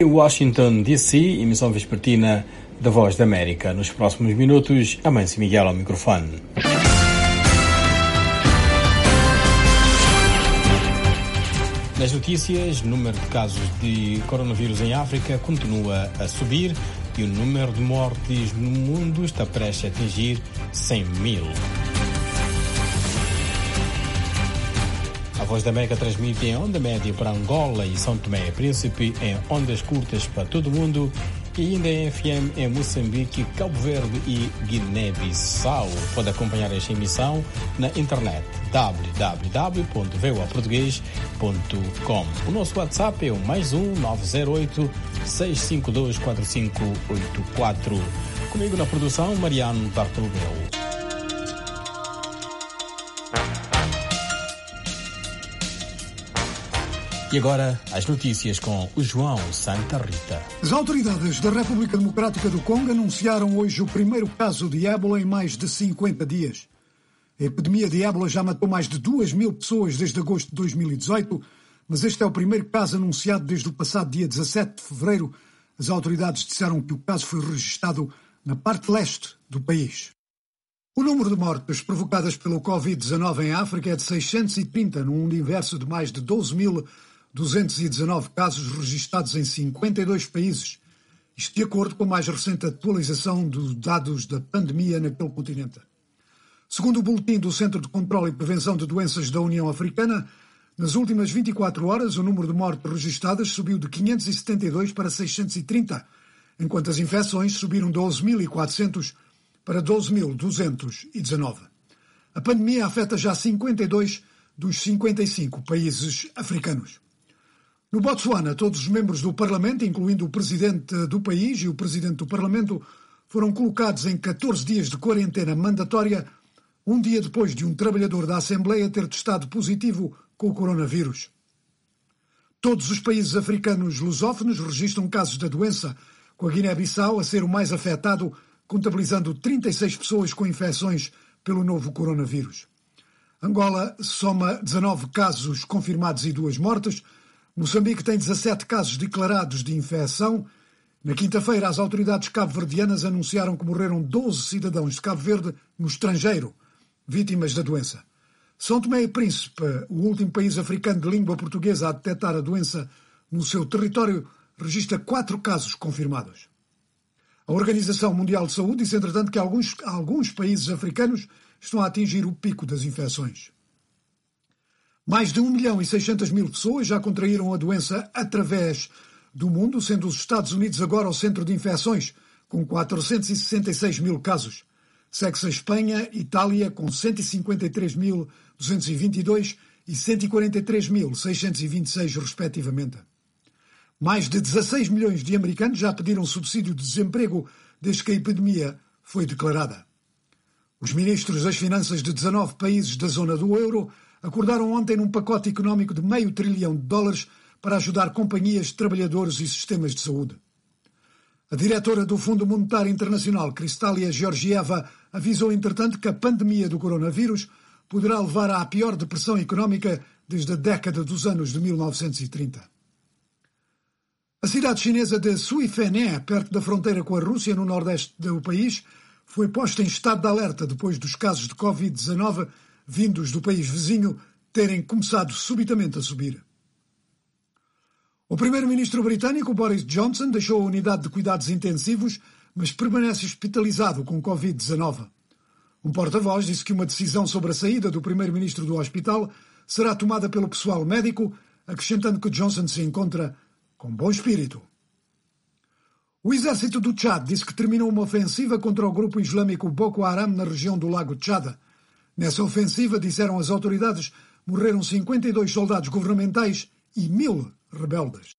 Washington, D.C., emissão vespertina da Voz da América. Nos próximos minutos, Amâncio Miguel ao microfone. Nas notícias, o número de casos de coronavírus em África continua a subir e o número de mortes no mundo está prestes a atingir 100 mil. A Voz da América transmite em onda média para Angola e São Tomé e Príncipe, em ondas curtas para todo o mundo e ainda em FM em Moçambique, Cabo Verde e Guiné-Bissau. Pode acompanhar esta emissão na internet www.voaportugues.com. O nosso WhatsApp é o +1 908 652 4584. Comigo na produção, Mariano Bartolomeu. E agora, as notícias com o João Santa Rita. As autoridades da República Democrática do Congo anunciaram hoje o primeiro caso de ébola em mais de 50 dias. A epidemia de ébola já matou mais de 2.000 pessoas desde agosto de 2018, mas este é o primeiro caso anunciado desde o passado dia 17 de fevereiro. As autoridades disseram que o caso foi registado na parte leste do país. O número de mortes provocadas pelo Covid-19 em África é de 630, num universo de mais de 12.219 casos registados em 52 países. Isto de acordo com a mais recente atualização dos dados da pandemia naquele continente. Segundo o boletim do Centro de Controlo e Prevenção de Doenças da União Africana, nas últimas 24 horas o número de mortes registadas subiu de 572 para 630, enquanto as infecções subiram de 12.400 para 12.219. A pandemia afeta já 52 dos 55 países africanos. No Botsuana, todos os membros do Parlamento, incluindo o Presidente do país e o Presidente do Parlamento, foram colocados em 14 dias de quarentena mandatória, um dia depois de um trabalhador da Assembleia ter testado positivo com o coronavírus. Todos os países africanos lusófonos registram casos da doença, com a Guiné-Bissau a ser o mais afetado, contabilizando 36 pessoas com infecções pelo novo coronavírus. Angola soma 19 casos confirmados e 2 mortes. Moçambique tem 17 casos declarados de infecção. Na quinta-feira, as autoridades cabo-verdianas anunciaram que morreram 12 cidadãos de Cabo Verde no estrangeiro, vítimas da doença. São Tomé e Príncipe, o último país africano de língua portuguesa a detectar a doença no seu território, registra 4 casos confirmados. A Organização Mundial de Saúde disse, entretanto, que alguns países africanos estão a atingir o pico das infecções. Mais de 1.600.000 pessoas já contraíram a doença através do mundo, sendo os Estados Unidos agora o centro de infecções, com 466.000 casos. Segue-se a Espanha, Itália, com 153.222 e 143.626, respectivamente. Mais de 16 milhões de americanos já pediram subsídio de desemprego desde que a epidemia foi declarada. Os ministros das Finanças de 19 países da zona do euro acordaram ontem num pacote económico de $500 bilhão para ajudar companhias, trabalhadores e sistemas de saúde. A diretora do Fundo Monetário Internacional, Kristália Georgieva, avisou, entretanto, que a pandemia do coronavírus poderá levar à pior depressão económica desde a década dos anos de 1930. A cidade chinesa de Suifené, perto da fronteira com a Rússia, no nordeste do país, foi posta em estado de alerta depois dos casos de Covid-19 vindos do país vizinho terem começado subitamente a subir. O primeiro-ministro britânico, Boris Johnson, deixou a unidade de cuidados intensivos, mas permanece hospitalizado com Covid-19. Um porta-voz disse que uma decisão sobre a saída do primeiro-ministro do hospital será tomada pelo pessoal médico, acrescentando que Johnson se encontra com bom espírito. O exército do Tchad disse que terminou uma ofensiva contra o grupo islâmico Boko Haram na região do Lago Tchad. Nessa ofensiva, disseram as autoridades, morreram 52 soldados governamentais e 1.000 rebeldes.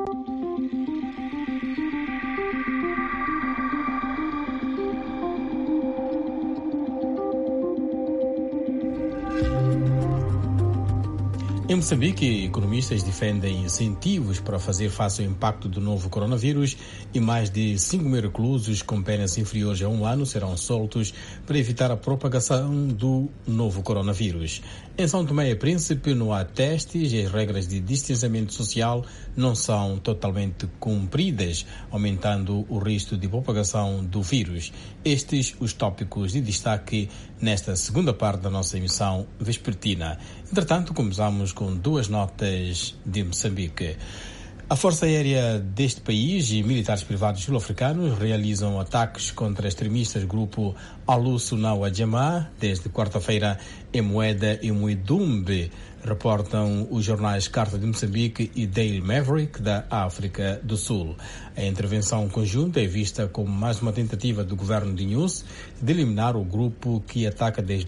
Em Moçambique, economistas defendem incentivos para fazer face ao impacto do novo coronavírus e mais de 5.000 reclusos com penas inferiores a 1 ano serão soltos para evitar a propagação do novo coronavírus. Em São Tomé e Príncipe não há testes e as regras de distanciamento social não são totalmente cumpridas, aumentando o risco de propagação do vírus. Estes os tópicos de destaque nesta segunda parte da nossa emissão vespertina. Entretanto, começamos com duas notas de Moçambique. A Força Aérea deste país e militares privados sul-africanos realizam ataques contra extremistas do grupo Al-Sunnah Jamaa desde quarta-feira em Moeda e Muidumbe, reportam os jornais Carta de Moçambique e Daily Maverick da África do Sul. A intervenção conjunta é vista como mais uma tentativa do governo de News de eliminar o grupo que ataca desde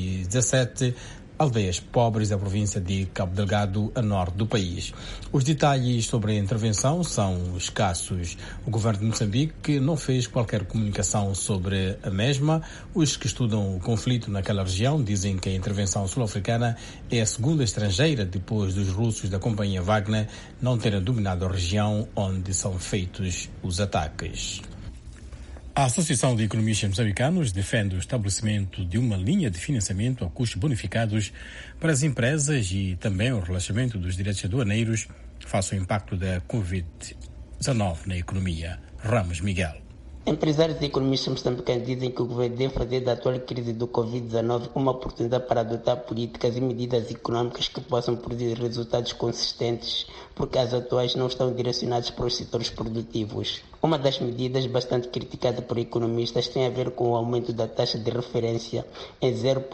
2017 aldeias pobres da província de Cabo Delgado, a norte do país. Os detalhes sobre a intervenção são escassos. O governo de Moçambique não fez qualquer comunicação sobre a mesma. Os que estudam o conflito naquela região dizem que a intervenção sul-africana é a segunda estrangeira depois dos russos da companhia Wagner não terem dominado a região onde são feitos os ataques. A Associação de Economistas Moçambicanos defende o estabelecimento de uma linha de financiamento a custos bonificados para as empresas e também o relaxamento dos direitos aduaneiros face ao impacto da Covid-19 na economia. Ramos Miguel. Empresários e economistas moçambicanos dizem que o governo deve fazer da atual crise do Covid-19 uma oportunidade para adotar políticas e medidas econômicas que possam produzir resultados consistentes, porque as atuais não estão direcionadas para os setores produtivos. Uma das medidas bastante criticada por economistas tem a ver com o aumento da taxa de referência em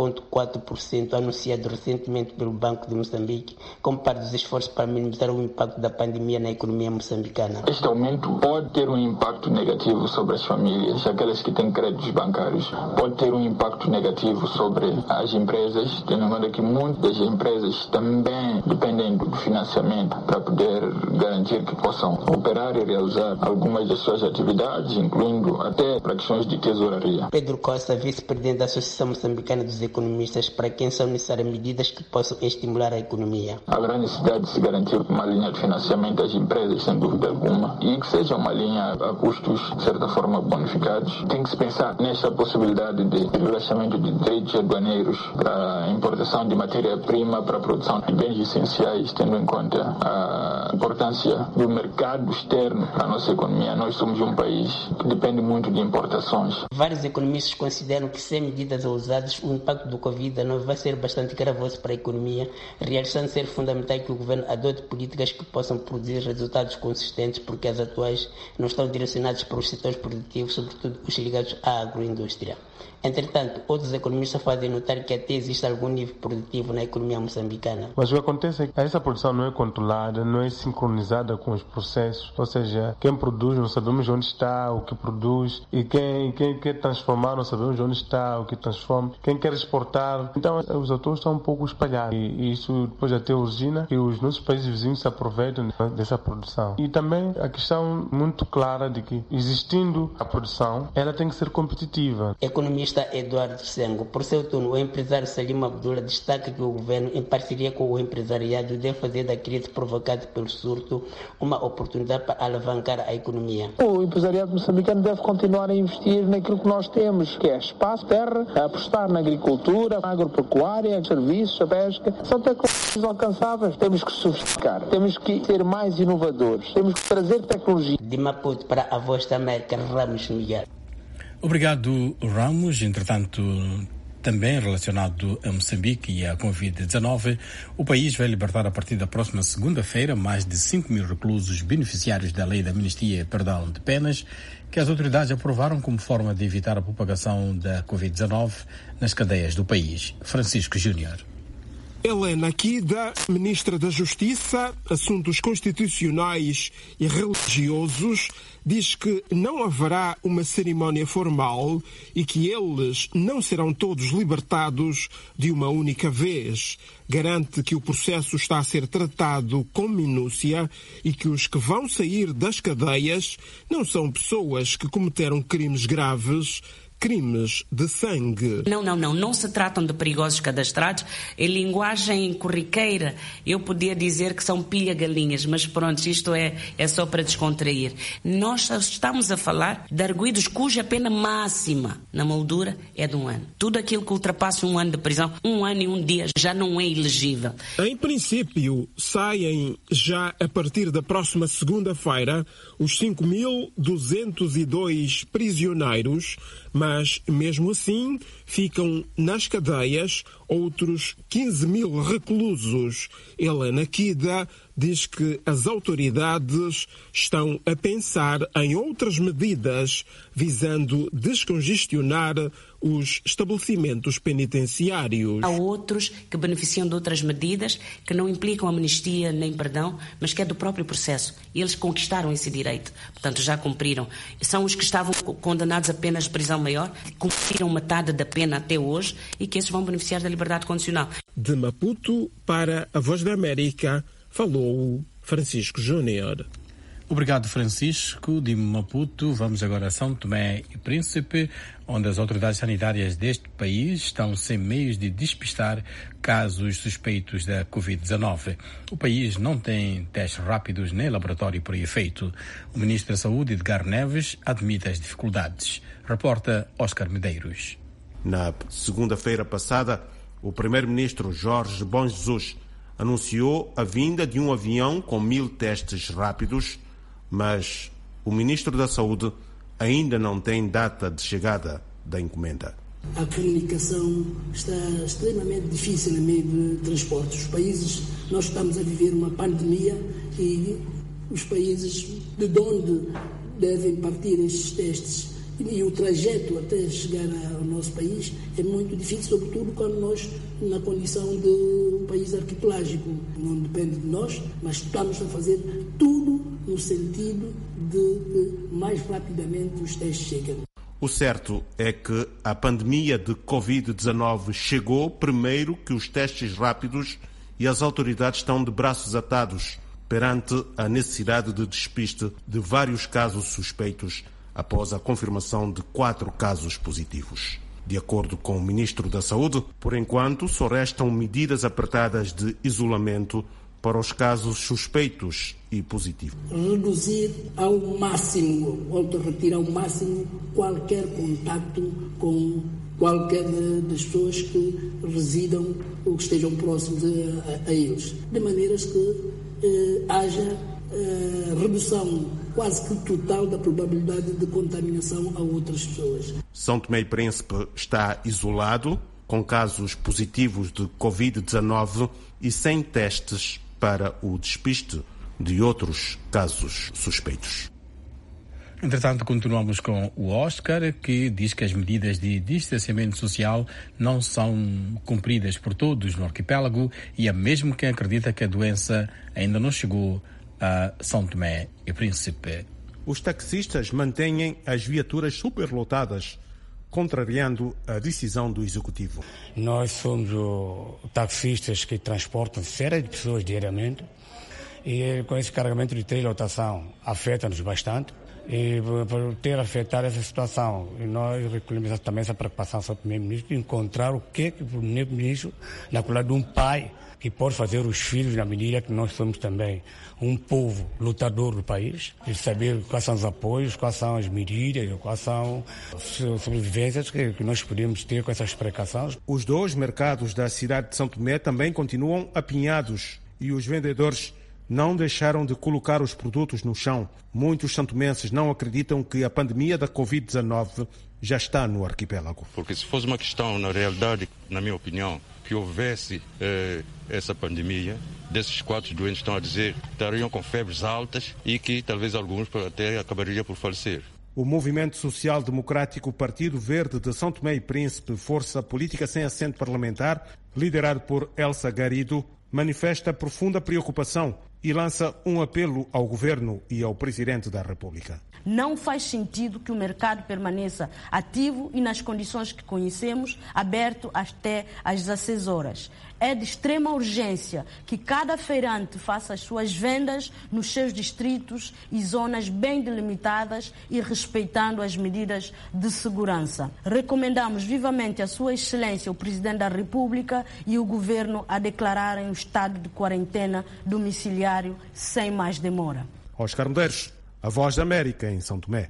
0,4% anunciado recentemente pelo Banco de Moçambique, como parte dos esforços para minimizar o impacto da pandemia na economia moçambicana. Este aumento pode ter um impacto negativo sobre as famílias, aquelas que têm créditos bancários. Pode ter um impacto negativo sobre as empresas, tendo em conta que muitas empresas também dependem do financiamento para poder garantir que possam operar e realizar algumas das suas atividades, incluindo até para questões de tesouraria. Pedro Costa, vice-presidente da Associação Moçambicana dos Economistas, para quem são necessárias medidas que possam estimular a economia. Haverá necessidade de se garantir uma linha de financiamento às empresas, sem dúvida alguma, e que seja uma linha a custos, de certa forma, bonificados. Tem que se pensar nesta possibilidade de relaxamento de direitos aduaneiros para a importação de matéria-prima para a produção de bens essenciais, tendo em conta a importância do mercado externo para a nossa economia. Nós somos um país que depende muito de importações. Vários economistas consideram que, sem medidas ousadas, o impacto do Covid-19 vai ser bastante gravoso para a economia, realçando ser fundamental que o governo adote políticas que possam produzir resultados consistentes, porque as atuais não estão direcionadas para os setores produtivos, sobretudo os ligados à agroindústria. Entretanto, outros economistas fazem notar que até existe algum nível produtivo na economia moçambicana. Mas o que acontece é que essa produção não é controlada, não é sincronizada com os processos, ou seja, quem produz não sabemos onde está, o que produz, e quem quer transformar não sabemos onde está, o que transforma, quem quer exportar. Então os atores estão um pouco espalhados e isso depois até origina que os nossos países vizinhos se aproveitam dessa produção. E também a questão muito clara de que, existindo a produção, ela tem que ser competitiva. Economista Eduardo Sengo. Por seu turno, o empresário Salim Abdullah destaca que o governo, em parceria com o empresariado, deve fazer da crise provocada pelo surto uma oportunidade para alavancar a economia. O empresariado moçambicano deve continuar a investir naquilo que nós temos, que é espaço, terra, a apostar na agricultura, na agropecuária, serviços, a pesca. São tecnologias alcançáveis. Temos que sofisticar, temos que ser mais inovadores, temos que trazer tecnologia. De Maputo para a Voz da América, Ramos Miguel. Obrigado, Ramos. Entretanto, também relacionado a Moçambique e à Covid-19, o país vai libertar a partir da próxima segunda-feira mais de 5 mil reclusos beneficiários da Lei da Amnistia e Perdão de Penas, que as autoridades aprovaram como forma de evitar a propagação da Covid-19 nas cadeias do país. Francisco Júnior. Helena Kida, ministra da Justiça, Assuntos Constitucionais e Religiosos, diz que não haverá uma cerimónia formal e que eles não serão todos libertados de uma única vez. Garante que o processo está a ser tratado com minúcia e que os que vão sair das cadeias não são pessoas que cometeram crimes graves, crimes de sangue. Não se tratam de perigosos cadastrados. Em linguagem corriqueira, eu podia dizer que são pilha-galinhas, mas pronto, isto é só para descontrair. Nós estamos a falar de arguidos cuja pena máxima na moldura é de 1 ano. Tudo aquilo que ultrapassa 1 ano de prisão, 1 ano e 1 dia, já não é elegível. Em princípio, saem já a partir da próxima segunda-feira os 5.202 prisioneiros, mas mesmo assim ficam nas cadeias outros 15.000 reclusos. Helena Kida diz que as autoridades estão a pensar em outras medidas visando descongestionar os estabelecimentos penitenciários. Há outros que beneficiam de outras medidas que não implicam amnistia nem perdão, mas que é do próprio processo. E eles conquistaram esse direito, portanto já cumpriram. São os que estavam condenados a penas de prisão maior, cumpriram metade da pena até hoje e que esses vão beneficiar da liberdade condicional. De Maputo para a Voz da América, falou Francisco Júnior. Obrigado, Francisco. De Maputo, vamos agora a São Tomé e Príncipe, onde as autoridades sanitárias deste país estão sem meios de despistar casos suspeitos da Covid-19. O país não tem testes rápidos nem laboratório por efeito. O ministro da Saúde, Edgar Neves, admite as dificuldades. Reporta Oscar Medeiros. Na segunda-feira passada, o primeiro-ministro Jorge Bom Jesus anunciou a vinda de um avião com 1.000 testes rápidos, mas o Ministro da Saúde ainda não tem data de chegada da encomenda. A comunicação está extremamente difícil em meio de transportes. Os países, nós estamos a viver uma pandemia e os países de onde devem partir estes testes e o trajeto até chegar ao nosso país é muito difícil, sobretudo quando nós, na condição de um país arquipelágico, não depende de nós, mas estamos a fazer tudo no sentido de que mais rapidamente os testes cheguem. O certo é que a pandemia de Covid-19 chegou primeiro que os testes rápidos e as autoridades estão de braços atados perante a necessidade de despiste de vários casos suspeitos após a confirmação de 4 casos positivos. De acordo com o Ministro da Saúde, por enquanto só restam medidas apertadas de isolamento para os casos suspeitos e positivos. Reduzir ao máximo, volto a retirar ao máximo, qualquer contacto com qualquer das pessoas que residam ou que estejam próximos a eles, de maneiras que haja redução quase que total da probabilidade de contaminação a outras pessoas. São Tomé e Príncipe está isolado, com casos positivos de Covid-19 e sem testes para o despiste de outros casos suspeitos. Entretanto, continuamos com o Oscar, que diz que as medidas de distanciamento social não são cumpridas por todos no arquipélago e é mesmo quem acredita que a doença ainda não chegou a São Tomé e Príncipe. Os taxistas mantêm as viaturas superlotadas, contrariando a decisão do Executivo. Nós somos taxistas que transportam séries de pessoas diariamente e com esse carregamento de trilotação afeta-nos bastante. E por ter afetado essa situação, nós recolhemos também essa preocupação sobre o Primeiro-Ministro de encontrar o que o Primeiro-Ministro, na qualidade de um pai, que pode fazer os filhos na medida que nós somos também um povo lutador do país, de saber quais são os apoios, quais são as medidas, quais são as sobrevivências que nós podemos ter com essas precauções. Os 2 mercados da cidade de São Tomé também continuam apinhados e os vendedores não deixaram de colocar os produtos no chão. Muitos santomenses não acreditam que a pandemia da Covid-19 já está no arquipélago. Porque se fosse uma questão, na realidade, na minha opinião, que houvesse essa pandemia, desses 4 doentes estão a dizer que estariam com febres altas e que talvez alguns até acabariam por falecer. O Movimento Social Democrático Partido Verde de São Tomé e Príncipe, força política sem assento parlamentar, liderado por Elsa Garido, manifesta profunda preocupação e lança um apelo ao Governo e ao Presidente da República. Não faz sentido que o mercado permaneça ativo e nas condições que conhecemos, aberto até às 16 horas. É de extrema urgência que cada feirante faça as suas vendas nos seus distritos e zonas bem delimitadas e respeitando as medidas de segurança. Recomendamos vivamente a Sua Excelência, o Presidente da República e o Governo a declararem o estado de quarentena domiciliário sem mais demora. Oscar Medeiros, a Voz da América em São Tomé.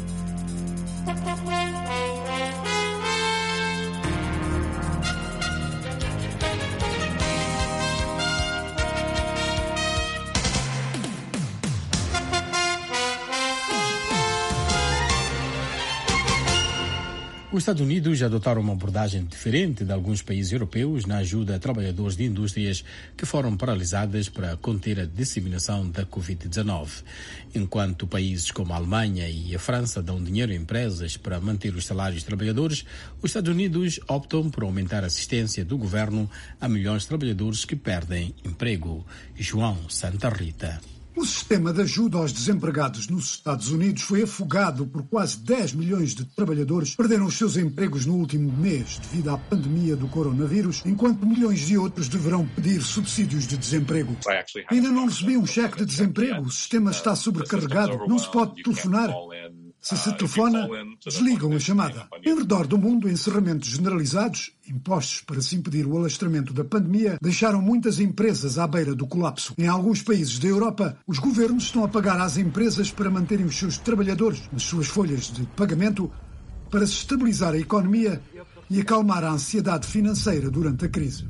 Os Estados Unidos adotaram uma abordagem diferente de alguns países europeus na ajuda a trabalhadores de indústrias que foram paralisadas para conter a disseminação da Covid-19. Enquanto países como a Alemanha e a França dão dinheiro a empresas para manter os salários dos trabalhadores, os Estados Unidos optam por aumentar a assistência do governo a milhões de trabalhadores que perdem emprego. João Santa Rita. O sistema de ajuda aos desempregados nos Estados Unidos foi afogado por quase 10 milhões de trabalhadores que perderam os seus empregos no último mês devido à pandemia do coronavírus, enquanto milhões de outros deverão pedir subsídios de desemprego. Ainda não recebi um cheque de desemprego, o sistema está sobrecarregado, não se pode telefonar. Se telefona, desligam a chamada. Em redor do mundo, encerramentos generalizados, impostos para se impedir o alastramento da pandemia, deixaram muitas empresas à beira do colapso. Em alguns países da Europa, os governos estão a pagar às empresas para manterem os seus trabalhadores nas suas folhas de pagamento para se estabilizar a economia e acalmar a ansiedade financeira durante a crise.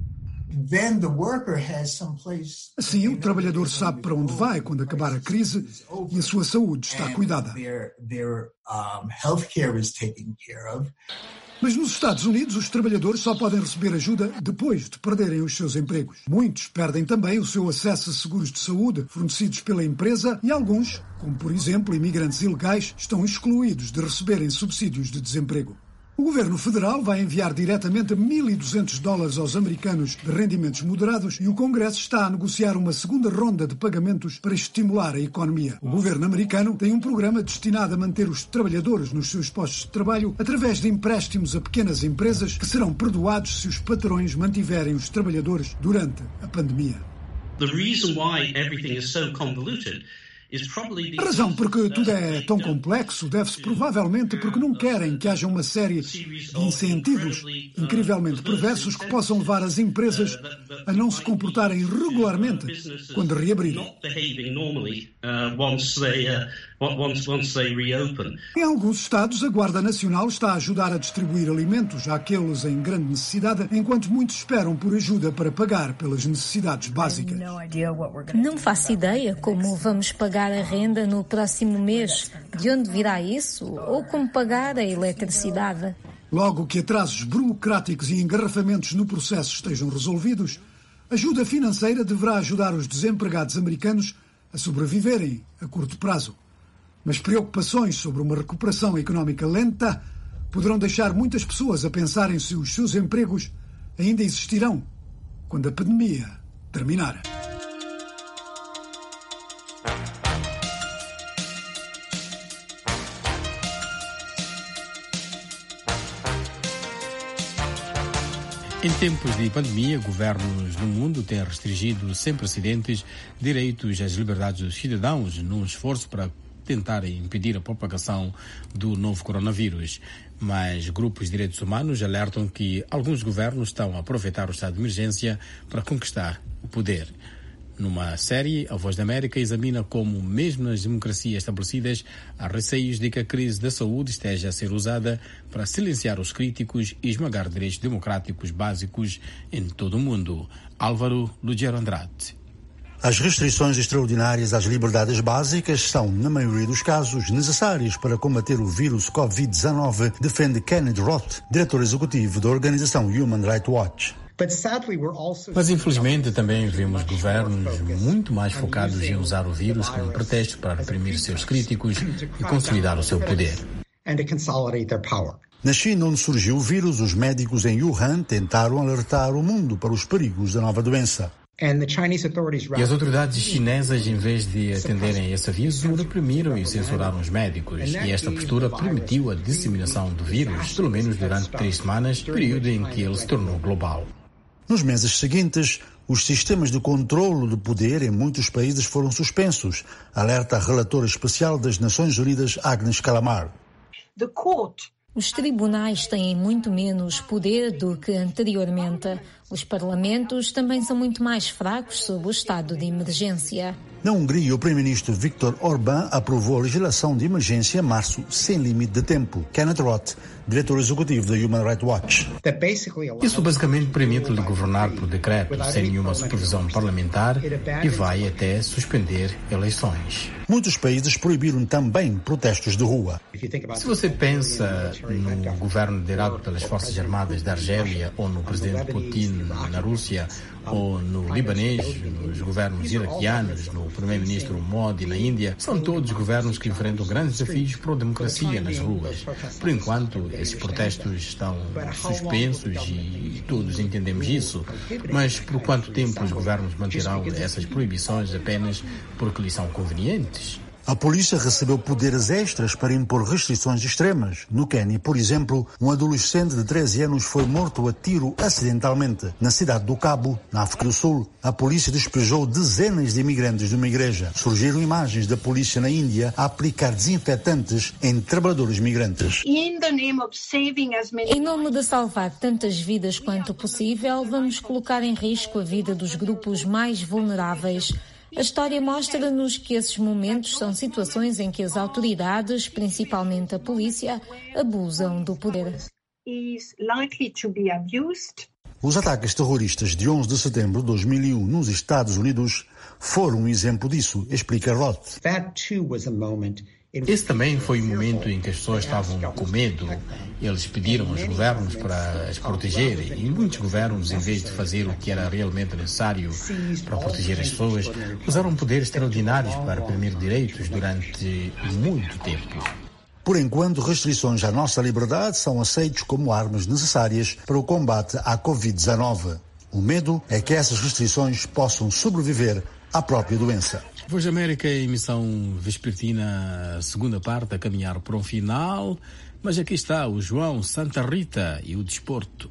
Assim, o trabalhador sabe para onde vai quando acabar a crise e a sua saúde está cuidada. Mas nos Estados Unidos, os trabalhadores só podem receber ajuda depois de perderem os seus empregos. Muitos perdem também o seu acesso a seguros de saúde fornecidos pela empresa e alguns, como por exemplo imigrantes ilegais, estão excluídos de receberem subsídios de desemprego. O governo federal vai enviar diretamente $1.200 aos americanos de rendimentos moderados e o Congresso está a negociar uma segunda ronda de pagamentos para estimular a economia. O governo americano tem um programa destinado a manter os trabalhadores nos seus postos de trabalho através de empréstimos a pequenas empresas que serão perdoados se os patrões mantiverem os trabalhadores durante a pandemia. The reason why everything is so convoluted. A razão por que tudo é tão complexo deve-se provavelmente porque não querem que haja uma série de incentivos incrivelmente perversos que possam levar as empresas a não se comportarem regularmente quando reabrirem. Em alguns estados, a Guarda Nacional está a ajudar a distribuir alimentos àqueles em grande necessidade, enquanto muitos esperam por ajuda para pagar pelas necessidades básicas. Não faço ideia como vamos pagar a renda no próximo mês, de onde virá isso, ou como pagar a eletricidade. Logo que atrasos burocráticos e engarrafamentos no processo estejam resolvidos, a ajuda financeira deverá ajudar os desempregados americanos a sobreviverem a curto prazo. Mas preocupações sobre uma recuperação económica lenta poderão deixar muitas pessoas a pensarem se os seus empregos ainda existirão quando a pandemia terminar. Em tempos de pandemia, governos no mundo têm restringido sem precedentes direitos às liberdades dos cidadãos num esforço para tentar impedir a propagação do novo coronavírus. Mas grupos de direitos humanos alertam que alguns governos estão a aproveitar o estado de emergência para conquistar o poder. Numa série, A Voz da América examina como, mesmo nas democracias estabelecidas, há receios de que a crise da saúde esteja a ser usada para silenciar os críticos e esmagar direitos democráticos básicos em todo o mundo. Álvaro Lugero Andrade. As restrições extraordinárias às liberdades básicas são, na maioria dos casos, necessárias para combater o vírus Covid-19, defende Kenneth Roth, diretor executivo da organização Human Rights Watch. Mas infelizmente também vemos governos muito mais focados em usar o vírus como pretexto para reprimir seus críticos e consolidar o seu poder. Na China, onde surgiu o vírus, os médicos em Wuhan tentaram alertar o mundo para os perigos da nova doença. E as autoridades chinesas, em vez de atenderem a esse aviso, reprimiram e censuraram os médicos. E esta postura permitiu a disseminação do vírus, pelo menos durante 3 semanas, período em que ele se tornou global. Nos meses seguintes, os sistemas de controlo do poder em muitos países foram suspensos, alerta a relatora especial das Nações Unidas, Agnes Kalamar. Os tribunais têm muito menos poder do que anteriormente. Os parlamentos também são muito mais fracos sob o estado de emergência. Na Hungria, o primeiro-ministro Viktor Orbán aprovou a legislação de emergência em março, sem limite de tempo. Kenneth Roth, diretor executivo da Human Rights Watch. Isso basicamente permite-lhe governar por decreto, sem nenhuma supervisão parlamentar, e vai até suspender eleições. Muitos países proibiram também protestos de rua. Se você pensa no governo liderado pelas Forças Armadas da Argélia, ou no presidente Putin na Rússia, ou no libanês, nos governos iraquianos, no primeiro-ministro Modi na Índia, são todos governos que enfrentam grandes desafios para a democracia nas ruas. Por enquanto, esses protestos estão suspensos e todos entendemos isso, mas por quanto tempo os governos manterão essas proibições apenas porque lhes são convenientes? A polícia recebeu poderes extras para impor restrições extremas. No Quênia, por exemplo, um adolescente de 13 anos foi morto a tiro acidentalmente. Na cidade do Cabo, na África do Sul, a polícia despejou dezenas de imigrantes de uma igreja. Surgiram imagens da polícia na Índia a aplicar desinfetantes em trabalhadores migrantes. Em nome de salvar tantas vidas quanto possível, vamos colocar em risco a vida dos grupos mais vulneráveis. A história mostra-nos que esses momentos são situações em que as autoridades, principalmente a polícia, abusam do poder. Os ataques terroristas de 11 de setembro de 2001 nos Estados Unidos foram um exemplo disso, explica Roth. Esse também foi o momento em que as pessoas estavam com medo. Eles pediram aos governos para as protegerem e muitos governos, em vez de fazer o que era realmente necessário para proteger as pessoas, usaram poderes extraordinários para reprimir direitos durante muito tempo. Por enquanto, restrições à nossa liberdade são aceitas como armas necessárias para o combate à Covid-19. O medo é que essas restrições possam sobreviver à própria doença. Voz da América, emissão vespertina, segunda parte, a caminhar para um final. Mas aqui está o João Santa Rita e o desporto.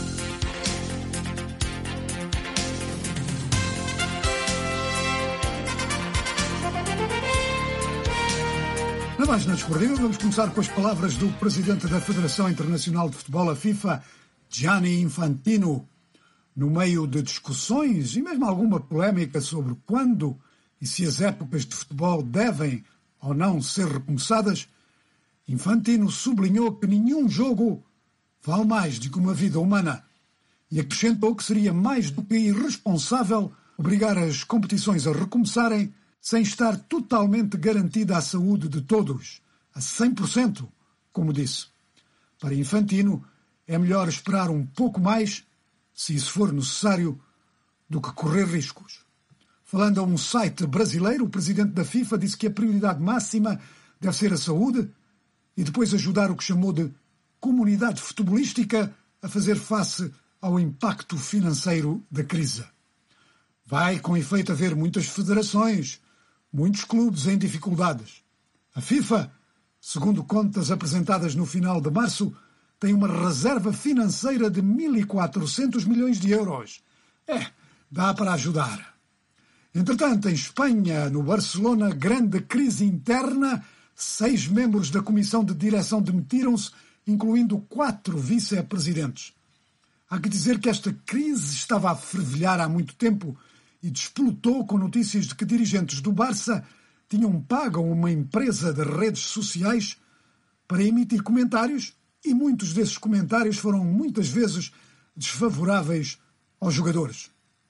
Na página desportiva, vamos começar com as palavras do presidente da Federação Internacional de Futebol, a FIFA, Gianni Infantino. No meio de discussões e mesmo alguma polémica sobre quando e se as épocas de futebol devem ou não ser recomeçadas, Infantino sublinhou que nenhum jogo vale mais do que uma vida humana e acrescentou que seria mais do que irresponsável obrigar as competições a recomeçarem sem estar totalmente garantida a saúde de todos, a 100%, como disse. Para Infantino, é melhor esperar um pouco mais, se isso for necessário, do que correr riscos. Falando a um site brasileiro, o presidente da FIFA disse que a prioridade máxima deve ser a saúde e depois ajudar o que chamou de comunidade futebolística a fazer face ao impacto financeiro da crise. Vai, com efeito, haver muitas federações, muitos clubes em dificuldades. A FIFA, segundo contas apresentadas no final de março, tem uma reserva financeira de 1.400 milhões de euros. Dá para ajudar. Entretanto, em Espanha, no Barcelona, grande crise interna, 6 membros da comissão de direção demitiram-se, incluindo 4 vice-presidentes. Há que dizer que esta crise estava a fervilhar há muito tempo e despolutou com notícias de que dirigentes do Barça tinham pago a uma empresa de redes sociais para emitir comentários e muitos desses comentários foram muitas vezes desfavoráveis aos jogadores.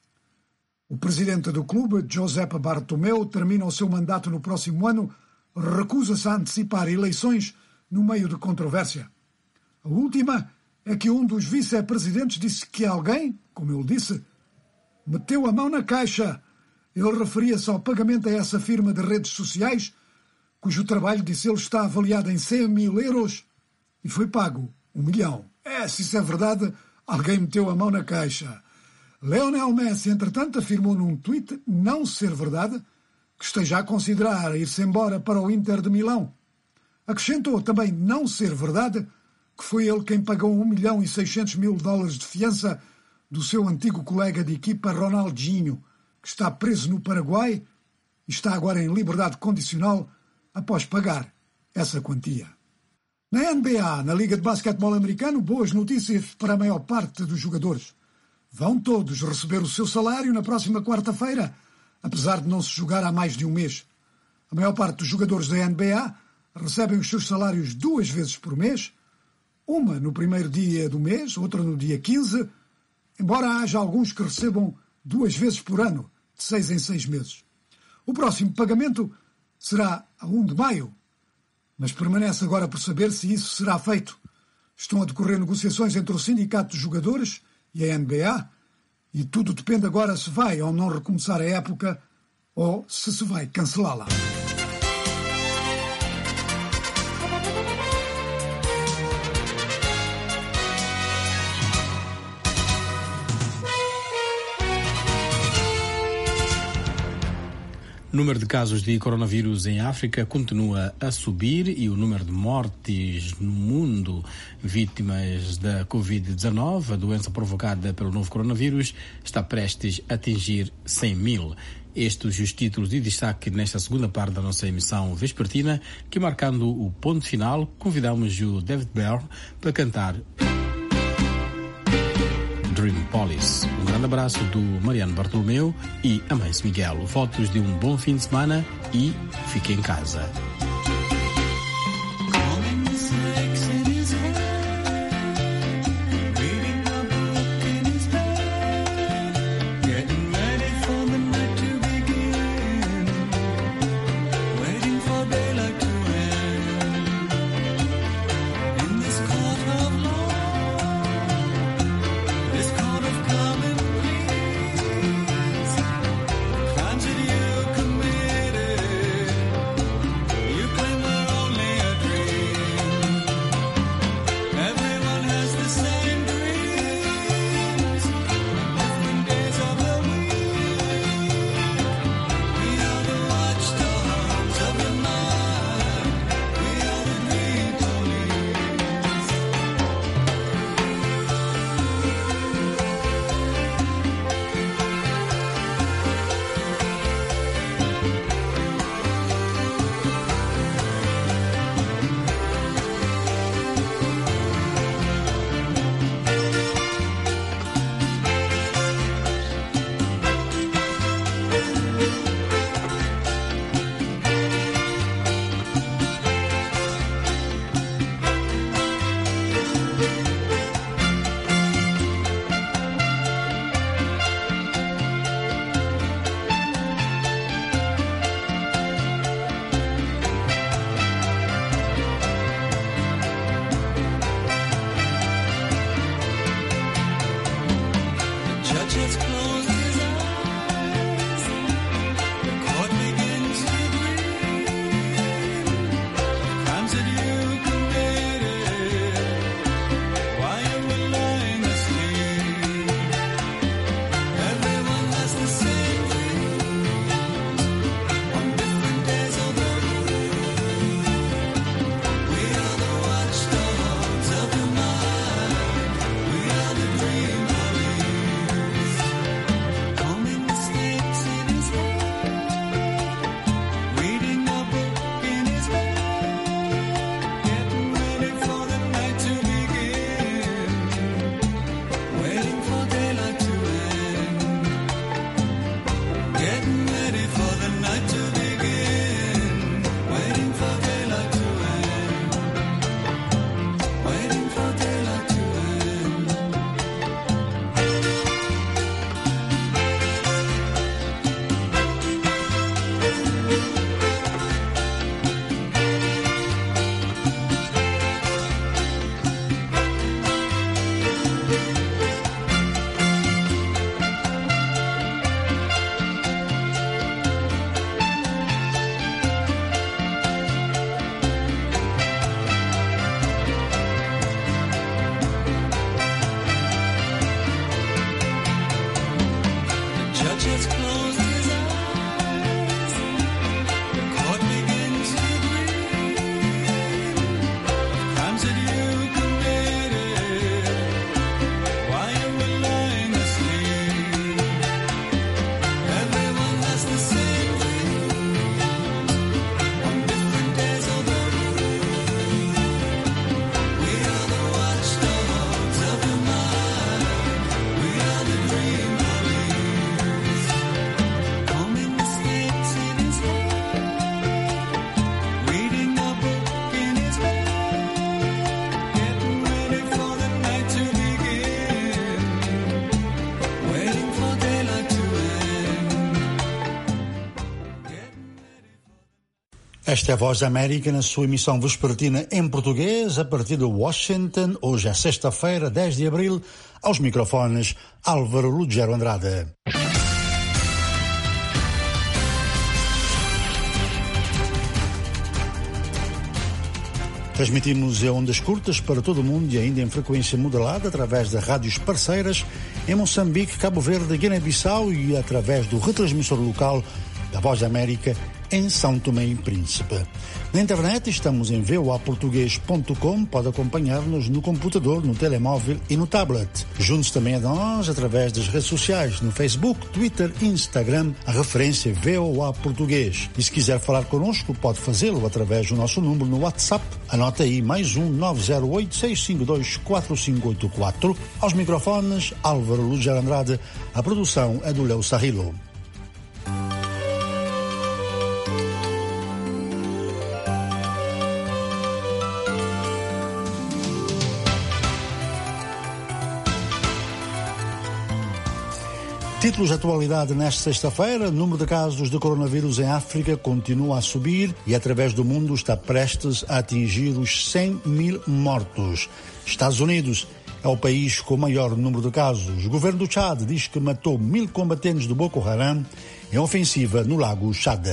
O presidente do clube, Josep Bartomeu, termina o seu mandato no próximo ano, recusa-se a antecipar eleições no meio de controvérsia. A última é que um dos vice-presidentes disse que alguém, como ele disse, meteu a mão na caixa. Ele referia-se ao pagamento a essa firma de redes sociais, cujo trabalho, disse ele, está avaliado em 100 mil euros e foi pago 1 milhão. Se isso é verdade, alguém meteu a mão na caixa. Lionel Messi, entretanto, afirmou num tweet não ser verdade que esteja a considerar ir-se embora para o Inter de Milão. Acrescentou também não ser verdade que foi ele quem pagou $1.600.000 de fiança do seu antigo colega de equipa Ronaldinho, que está preso no Paraguai e está agora em liberdade condicional após pagar essa quantia. Na NBA, na Liga de Basquetebol Americano, boas notícias para a maior parte dos jogadores. Vão todos receber o seu salário na próxima quarta-feira, apesar de não se jogar há mais de um mês. A maior parte dos jogadores da NBA recebem os seus salários 2 vezes por mês, uma no primeiro dia do mês, outra no dia 15, embora haja alguns que recebam 2 vezes por ano, de 6 em 6 meses. O próximo pagamento será a 1 de maio, mas permanece agora por saber se isso será feito. Estão a decorrer negociações entre o Sindicato dos Jogadores e a NBA, e tudo depende agora se vai ou não recomeçar a época ou se vai cancelá-la. O número de casos de coronavírus em África continua a subir e o número de mortes no mundo vítimas da Covid-19, a doença provocada pelo novo coronavírus, está prestes a atingir 100.000. Estes os títulos de destaque nesta segunda parte da nossa emissão vespertina, que marcando o ponto final, convidamos o David Bell para cantar Dream Police. Um grande abraço do Mariano Bartolomeu e Amâncio Miguel. Votos de um bom fim de semana e fique em casa. Esta é a Voz da América na sua emissão vespertina em português, a partir de Washington. Hoje é sexta-feira, 10 de abril. Aos microfones, Álvaro Lugero Andrade. Transmitimos em ondas curtas para todo o mundo e ainda em frequência modulada através de rádios parceiras em Moçambique, Cabo Verde, Guiné-Bissau e através do retransmissor local da Voz da América em São Tomé e Príncipe. Na internet estamos em voaportugues.com, pode acompanhar-nos no computador, no telemóvel e no tablet. Junte-se também a nós através das redes sociais, no Facebook, Twitter e Instagram, a referência VOA Português. E se quiser falar connosco, pode fazê-lo através do nosso número no WhatsApp. Anota aí, +1 908 652 4584. Aos microfones, Álvaro Lugero Andrade. A produção é do Leo Sarrilo. Títulos de atualidade nesta sexta-feira: o número de casos de coronavírus em África continua a subir e através do mundo está prestes a atingir os 100 mil mortos. Estados Unidos é o país com o maior número de casos. O governo do Chad diz que matou 1000 combatentes do Boko Haram em ofensiva no lago Chad.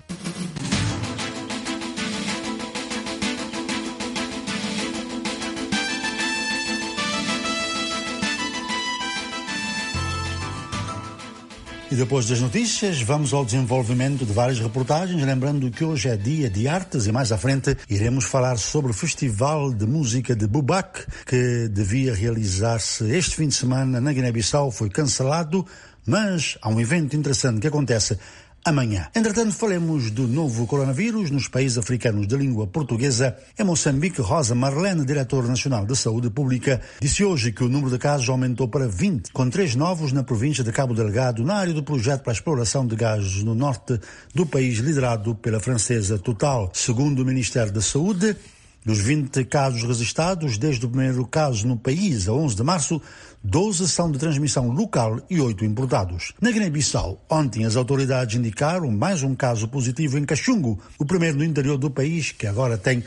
E depois das notícias, vamos ao desenvolvimento de várias reportagens, lembrando que hoje é dia de artes e mais à frente iremos falar sobre o Festival de Música de Bubaque, que devia realizar-se este fim de semana na Guiné-Bissau, foi cancelado, mas há um evento interessante que acontece amanhã. Entretanto, falemos do novo coronavírus nos países africanos de língua portuguesa. Em Moçambique, Rosa Marlene, diretora nacional de saúde pública, disse hoje que o número de casos aumentou para 20, com 3 novos na província de Cabo Delgado, na área do projeto para a exploração de gás no norte do país, liderado pela francesa Total. Segundo o Ministério da Saúde, dos 20 casos registrados desde o primeiro caso no país, a 11 de março, 12 são de transmissão local e 8 importados. Na Guiné-Bissau, ontem as autoridades indicaram mais um caso positivo em Caxungo, o primeiro no interior do país, que agora tem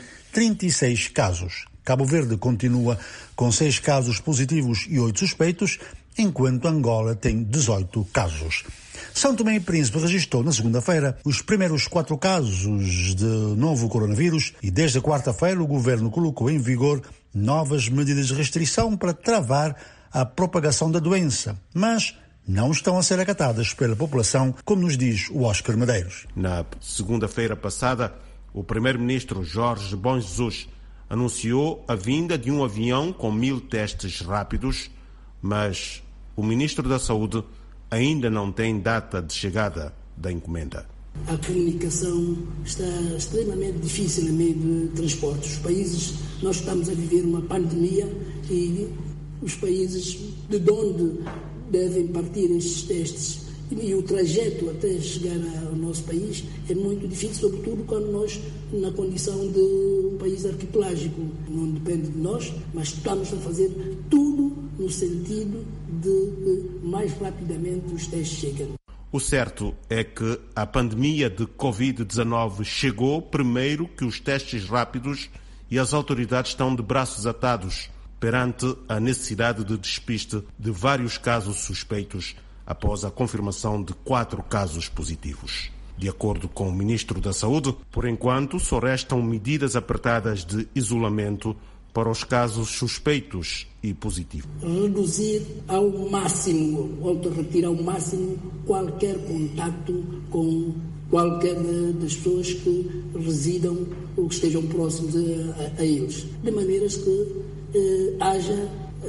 36 casos. Cabo Verde continua com 6 casos positivos e 8 suspeitos, enquanto Angola tem 18 casos. São Tomé e Príncipe registrou na segunda-feira os primeiros 4 casos de novo coronavírus e desde a quarta-feira o governo colocou em vigor novas medidas de restrição para travar a propagação da doença, mas não estão a ser acatadas pela população, como nos diz o Oscar Medeiros. Na segunda-feira passada, o primeiro-ministro Jorge Bom Jesus anunciou a vinda de um avião com 1000 testes rápidos, mas o ministro da Saúde ainda não tem data de chegada da encomenda. A comunicação está extremamente difícil em meio de transportes. Os países, nós estamos a viver uma pandemia e os países de onde devem partir estes testes e o trajeto até chegar ao nosso país é muito difícil, sobretudo quando nós, na condição de um país arquipelágico, não depende de nós, mas estamos a fazer tudo no sentido de mais rapidamente os testes cheguem. O certo é que a pandemia de Covid-19 chegou primeiro que os testes rápidos e as autoridades estão de braços atados perante a necessidade de despiste de vários casos suspeitos após a confirmação de 4 casos positivos. De acordo com o Ministro da Saúde, por enquanto só restam medidas apertadas de isolamento para os casos suspeitos e positivos. Reduzir ao máximo, ou retirar ao máximo qualquer contacto com qualquer das pessoas que residam ou que estejam próximos a eles, de maneiras que haja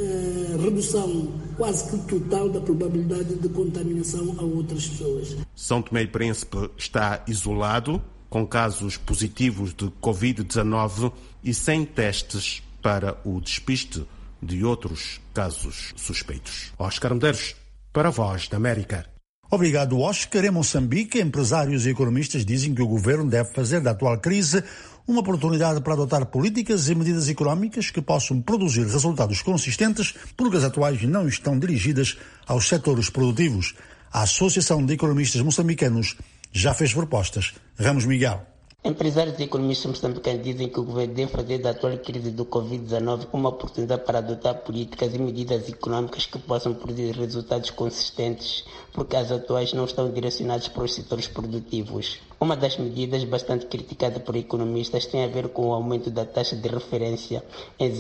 redução quase que total da probabilidade de contaminação a outras pessoas. São Tomé e Príncipe está isolado, com casos positivos de Covid-19 e sem testes para o despiste de outros casos suspeitos. Oscar Medeiros, para a Voz da América. Obrigado, Oscar. Em Moçambique, empresários e economistas dizem que o governo deve fazer da atual crise uma oportunidade para adotar políticas e medidas económicas que possam produzir resultados consistentes, porque as atuais não estão dirigidas aos setores produtivos. A Associação de Economistas Moçambicanos já fez propostas. Ramos Miguel. Empresários e economistas moçambicanos dizem que o governo deve fazer da atual crise do Covid-19 uma oportunidade para adotar políticas e medidas econômicas que possam produzir resultados consistentes, porque as atuais não estão direcionadas para os setores produtivos. Uma das medidas bastante criticada por economistas tem a ver com o aumento da taxa de referência em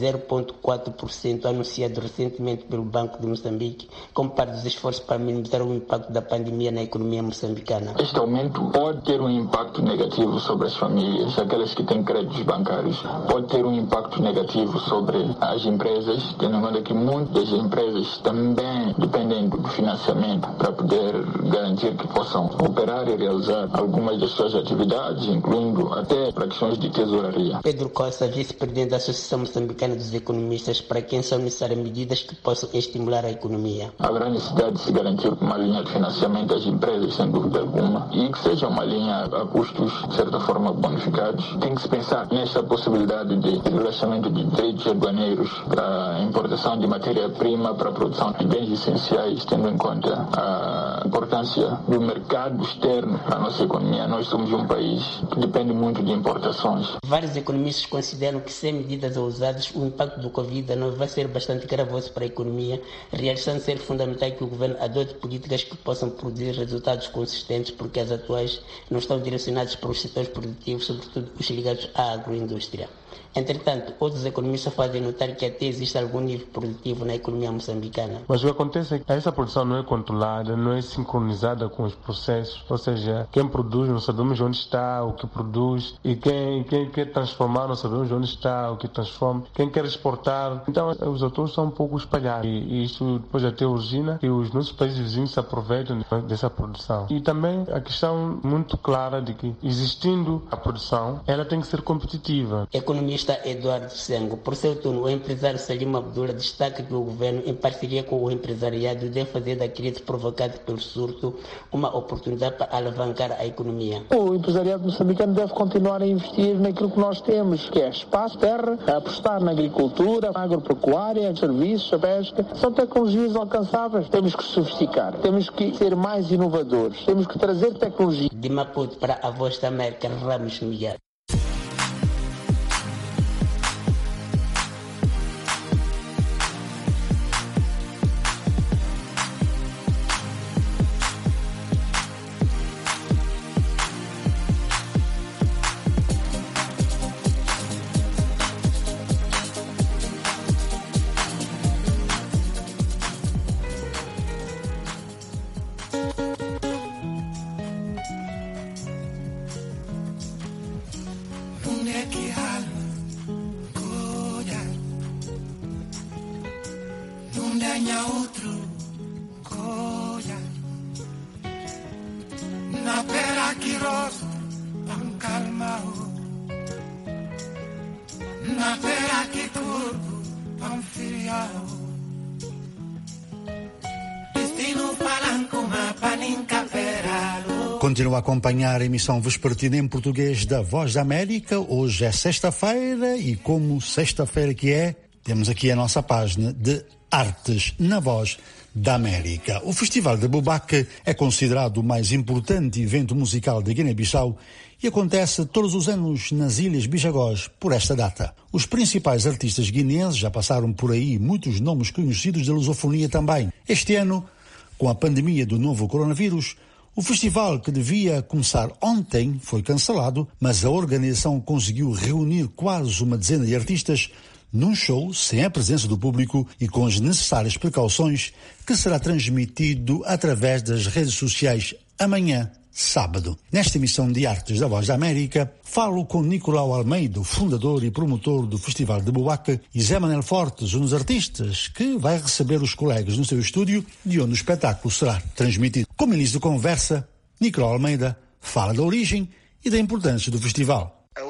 0,4% anunciado recentemente pelo Banco de Moçambique, como parte dos esforços para minimizar o impacto da pandemia na economia moçambicana. Este aumento pode ter um impacto negativo sobre as famílias, aquelas que têm créditos bancários, pode ter um impacto negativo sobre as empresas, tendo em conta que muitas empresas também dependem do financiamento para poder garantir que possam operar e realizar algumas das suas atividades, incluindo até para questões de tesouraria. Pedro Costa, vice-presidente da Associação Moçambicana dos Economistas, para quem são necessárias medidas que possam estimular a economia. Haverá necessidade de se garantir uma linha de financiamento às empresas, sem dúvida alguma, e que seja uma linha a custos, de certa forma, bonificados. Tem que se pensar nesta possibilidade de relaxamento de direitos aduaneiros para a importação de matéria-prima para a produção de bens essenciais, tendo em conta a importância do mercado externo para a nossa economia. Nós somos um país que depende muito de importações. Vários economistas consideram que, sem medidas ousadas, o impacto do Covid-19 vai ser bastante gravoso para a economia, realçando ser fundamental que o governo adote políticas que possam produzir resultados consistentes, porque as atuais não estão direcionadas para os setores produtivos, sobretudo os ligados à agroindústria. Entretanto, outros economistas fazem notar que até existe algum nível produtivo na economia moçambicana. Mas o que acontece é que essa produção não é controlada, não é sincronizada com os processos, ou seja, quem produz não sabemos onde está, o que produz, e quem quer transformar não sabemos onde está, o que transforma, quem quer exportar. Então, os atores são um pouco espalhados e isso depois até origina que os nossos países vizinhos se aproveitam dessa produção. E também a questão muito clara de que, existindo a produção, ela tem que ser competitiva. Economista Eduardo Sengo, por seu turno, o empresário Salim Abdullah destaca que o governo, em parceria com o empresariado, deve fazer da crise provocada pelo surto uma oportunidade para alavancar a economia. O empresariado moçambicano deve continuar a investir naquilo que nós temos, que é espaço, terra, a apostar na agricultura, na agropecuária, serviços, a pesca. São tecnologias alcançáveis. Temos que sofisticar, temos que ser mais inovadores, temos que trazer tecnologia. De Maputo para a Voz da América, Ramos Miguel. Continua a acompanhar a emissão vespertina em português da Voz da América. Hoje é sexta-feira e, como sexta-feira que é, temos aqui a nossa página de Artes na Voz da América. O Festival de Bubaque é considerado o mais importante evento musical de Guiné-Bissau e acontece todos os anos nas Ilhas Bijagós por esta data. Os principais artistas guineenses já passaram por aí, muitos nomes conhecidos da lusofonia também. Este ano, com a pandemia do novo coronavírus, o festival, que devia começar ontem, foi cancelado, mas a organização conseguiu reunir quase uma dezena de artistas num show sem a presença do público e com as necessárias precauções, que será transmitido através das redes sociais amanhã, sábado. Nesta emissão de Artes da Voz da América, falo com Nicolau Almeida, fundador e promotor do Festival de Bubaque, e Zé Manuel Fortes, um dos artistas que vai receber os colegas no seu estúdio, de onde o espetáculo será transmitido. Como início de conversa, Nicolau Almeida fala da origem e da importância do festival. A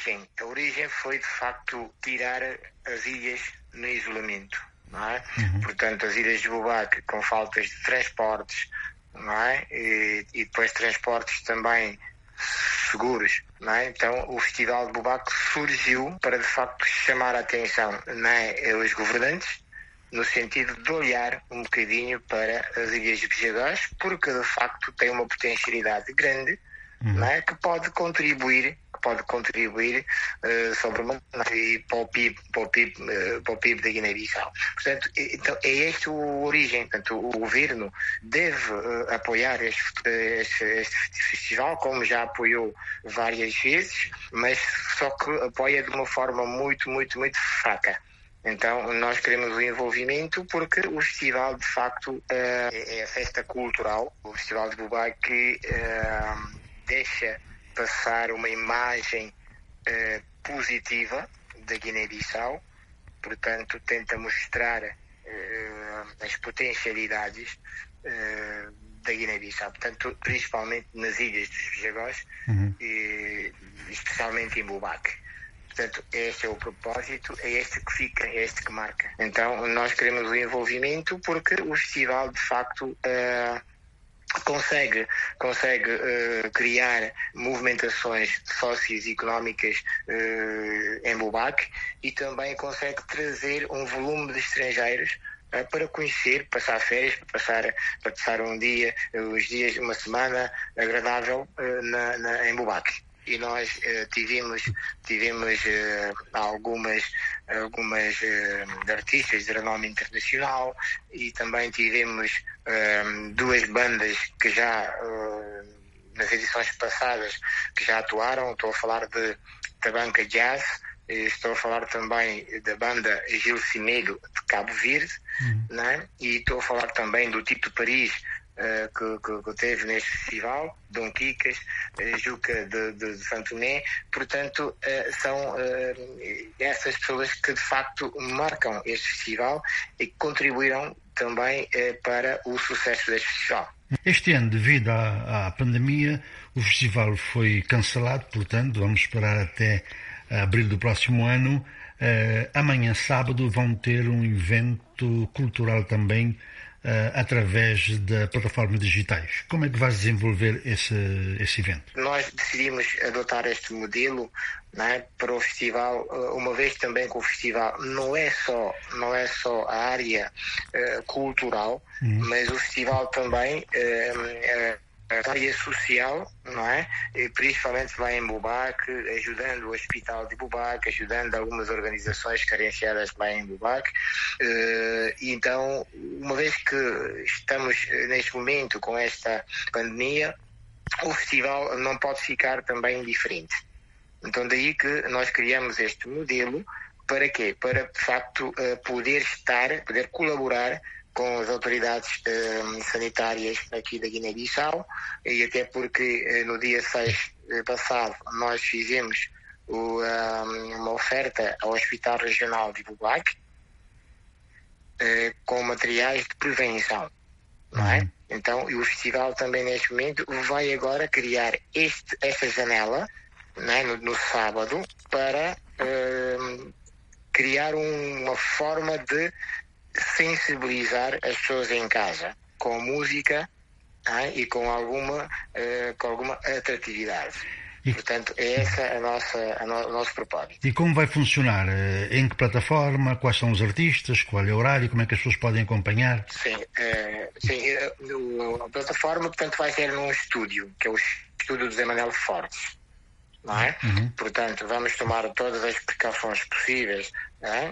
origem foi, de facto, tirar as ilhas no isolamento, não é? Portanto, as ilhas de Bubaque com faltas de transportes, não é? E depois transportes também seguros, não é? Então o Festival de Bubaque surgiu para, de facto, chamar a atenção, não é, aos governantes, no sentido de olhar um bocadinho para as Ilhas de Bijagós, porque de facto tem uma potencialidade grande, não é? Que pode contribuir que pode contribuir para o PIB da Guiné-Bissau. Portanto, então, é esta a origem. Portanto, o governo deve apoiar este festival, como já apoiou várias vezes, mas só que apoia de uma forma muito, muito, muito fraca. Então, nós queremos o envolvimento porque o festival, de facto, é a festa cultural, o Festival de Bubaque, que deixa passar uma imagem positiva da Guiné-Bissau, portanto, tenta mostrar as potencialidades da Guiné-Bissau, portanto, principalmente nas ilhas dos Bijagós, e especialmente em Bubaque. Portanto, este é o propósito, é este que fica, é este que marca. Então, nós queremos o envolvimento porque o festival, de facto, consegue criar movimentações socioeconómicas em Bubaque e também consegue trazer um volume de estrangeiros para conhecer, passar férias, para passar um dia, uma semana agradável em Bubaque. E nós tivemos algumas artistas de renome internacional e também tivemos 2 bandas que já nas edições passadas que já atuaram. Estou a falar da banca Jazz, estou a falar também da banda Gil Cimedo de Cabo Verde, né? E estou a falar também do Tito Paris, que teve neste festival, Dom Quicas, Juca de Santomé. Portanto, são essas pessoas que de facto marcam este festival e que contribuíram também para o sucesso deste festival. Este ano, devido à pandemia, o festival foi cancelado, portanto, vamos esperar até abril do próximo ano. Amanhã, sábado, vão ter um evento cultural também através da plataforma digitais. Como é que vais desenvolver esse evento? Nós decidimos adotar este modelo, né, para o festival, uma vez também que o festival não é só a área cultural, mas o festival também a área social, não é? E principalmente vai em Bubaque, ajudando o Hospital de Bubaque, ajudando algumas organizações carenciadas lá em Bubaque. Então, uma vez que estamos neste momento com esta pandemia, o festival não pode ficar também diferente. Então, daí que nós criamos este modelo. Para quê? Para, de facto, poder colaborar com as autoridades sanitárias aqui da Guiné-Bissau, e até porque no dia 6 passado nós fizemos uma oferta ao Hospital Regional de Bubaque com materiais de prevenção, não é? Então, e o festival também neste momento vai agora criar esta janela, né, no sábado, para criar uma forma de sensibilizar as pessoas em casa com música e com alguma atratividade. Portanto, é essa o nosso propósito. E como vai funcionar? Em que plataforma? Quais são os artistas? Qual é o horário? Como é que as pessoas podem acompanhar? Sim, a plataforma, portanto, vai ser num estúdio, que é o estúdio do Zé Manuel Fortes. Não é? Portanto, vamos tomar todas as precauções possíveis, não é?